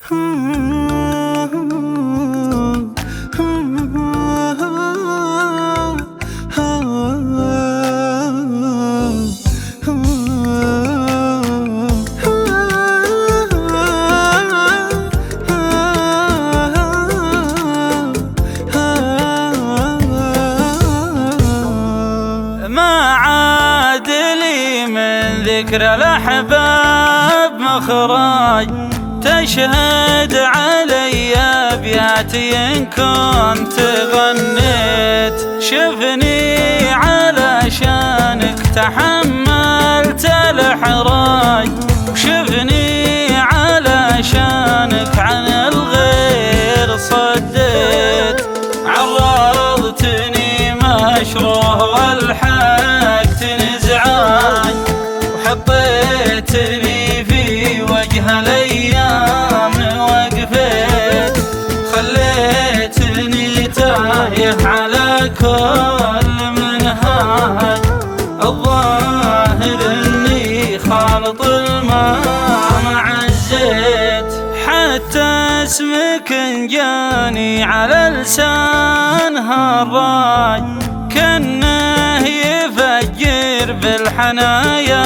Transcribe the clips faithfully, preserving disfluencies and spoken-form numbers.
ما عاد لي من ذكر الأحباب مخرج، تشهد علي أبياتي إن كنت غنيت. شفني علشانك تحملت الإحراج، وشفني علشانك عن الغير صديت. عرضتني مشروه والحقت نزعاج، وحطيتني في وجه الأيام وقفت. خليتني تايه على كل منهاج، الظاهر اني خالط الماء مع الزيت. حتى اسمك جاني على لسان هالراج، كأنه يفجر بالحنايا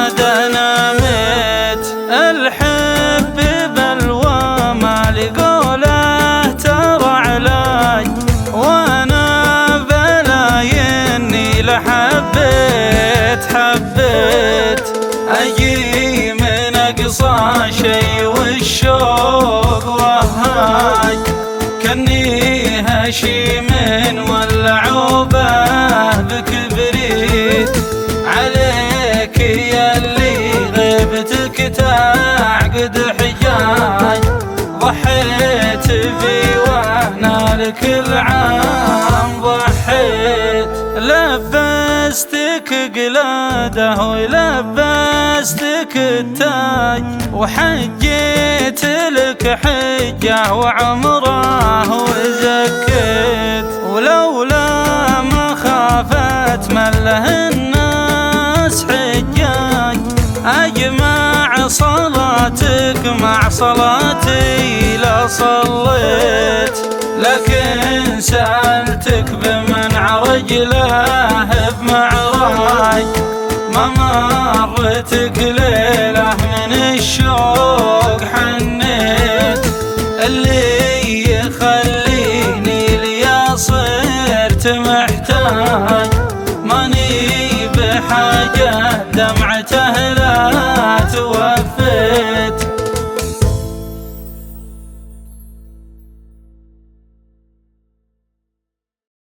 دنامت. الحب بلوى ما لقوله ترى علاج، وانا بلايني لحبيت حبيت. اجي من اقصى شي والشوق وهاج، كني هشيم والعوبه بكبريت. عليك يا اللي غيبتك تعقد حجاج، ضحيت في وانا لكل عام ضحيت. لبستك قلاده ولبستك التاج، وحجيت لك حجه وعمره وزكيت. ولولا مخافة من له الناس حجاج، أجمع صلاتك مع صلاتي لا صليت. لكن سألتك بمن عرج له بمعراج، ما مرتك ليلة من الشوق